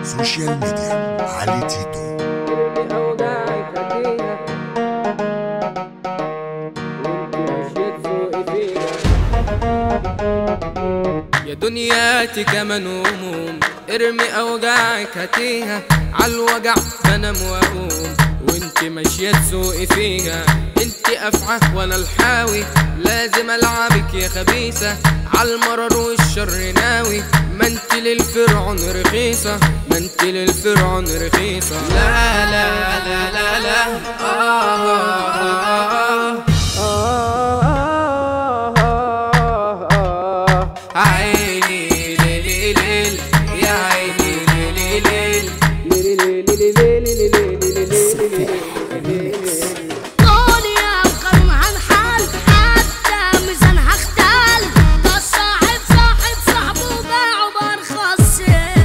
سوشيال ميديا علي تيتو. يا دنياتي كمان هموم، ارمي اوجاعك هاتيها، عالوجع بنام واقوم وانت ماشيه تسوقي فيها. انت افعى وانا الحاوي، لازم العبك يا خبيثه، عالمرر والشر ناوي. ما انت للفرعون رخيصه، ما انت للفرعون رخيصه. لا لا لا لا لا عيني ليل ليل يا عيني ليل ليل دنيا وقانونها انحل، حتى ميزانها اختل. ده الصاحب صاحبه باعه برخص.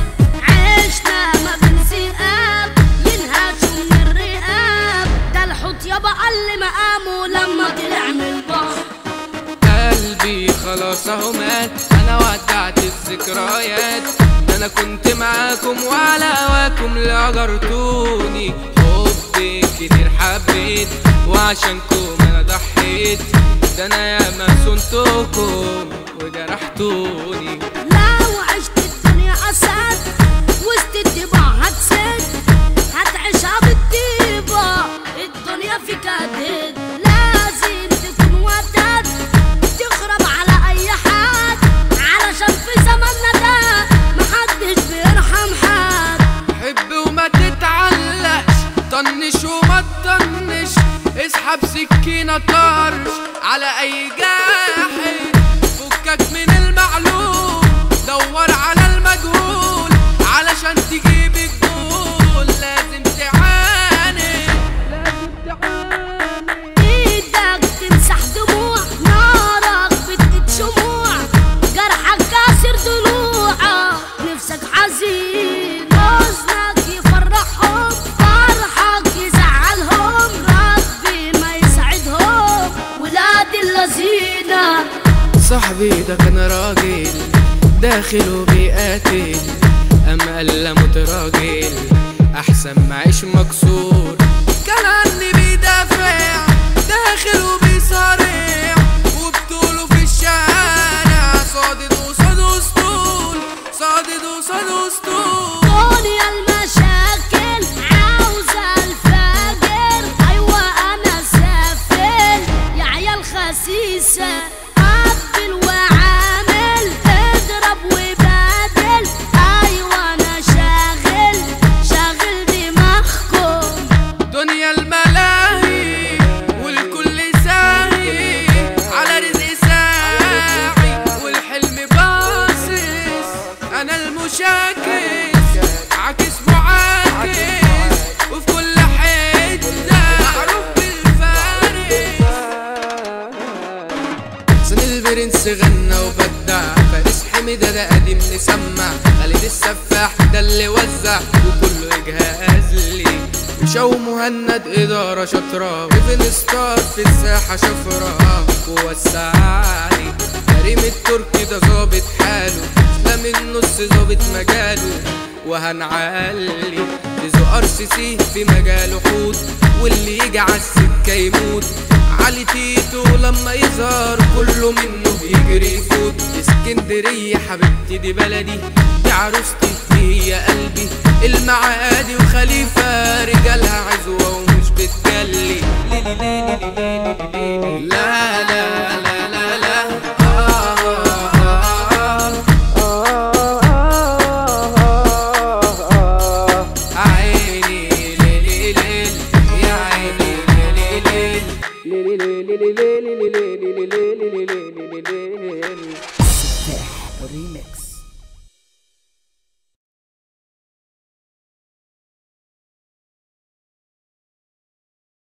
عشنا ما بين ذئاب ينهشوا من الرقاب. ده الحوت يابا قل مقامه لما طلع من البحر. قلبي خلاص اهو مات، انا ودعت الذكريات. ده انا كنت معاكم وعلى هواكم اللي اجرتوني. حبي كتير حبيت وعشانكم انا ضحيت. ده انا ياما صنتكم وجرحتوني. لو عشت الدنيا اسد وسط الطباع هتسد، هتعيشها بالطيبة الدنيا فيك هتهد. لازم تكون ودد تخرب على اي حد، علشان في زماننا ده محدش بيرحم حد. حب وما تتعلقش، طنش وما تطنش، اسحب سكينة طرش على اي جاحد. فكك من المعلوم، دور على المجهول، علشان تجيب الجول لازم تعاند، لازم تعاند. ايدك تمسح دموع، نارك بتقيد شموع، جرحك كاسر ضلوعك، نفسك حزين. حزنك يفرحهم، فرحك يزعلهم، ربي ما يسعدهم ولاد اللذينة. صاحبي ده كان راجل داخل وبيقاتل، اما قال متراجل احسن ما عيش مكسور. كان عني بيدافع داخل وبيصارع، وبطوله في الشارع صادد وصاد اسطول، صادد وصاد اسطول. دنيا المشاكل عاوزة الفاجر، ايوه انا سافل يا عيال خسيسة. قبل وعامل اضرب وبادل، ايوه انا شاغل دماغكم. دنيا الملاهي والكل ساهي، على رزق ساعي والحلم باصص. انا المشاكس عاكس معاكس، وفي كل حته معروف بالفارس. حسن البرنس غنى وبدع، فارس حميدة ده قديم مسمع، خالد السفاح ده اللي وزع وكله يجهز لي. وشو مهند إدارة شاطرة، وفين ستار في الساحة شفرة ووسعلي. كريم التركي ده ظابط حاله، اسلام النص ظابط مجاله وهنعلي. رزق RCC في مجاله حوت، واللي يجي عالسكة يموت. علي تيتو لما يظهر كله منه بيجري يفوت. اسكندرية حبيبتي دي بلدي، دي عروستي هي قلبي. المعادي وخليفة رجالها عزوة ومش بتجلي. لا لا لا لا لا عيني ليل ليل يا عيني ليل ليل. ريميكس.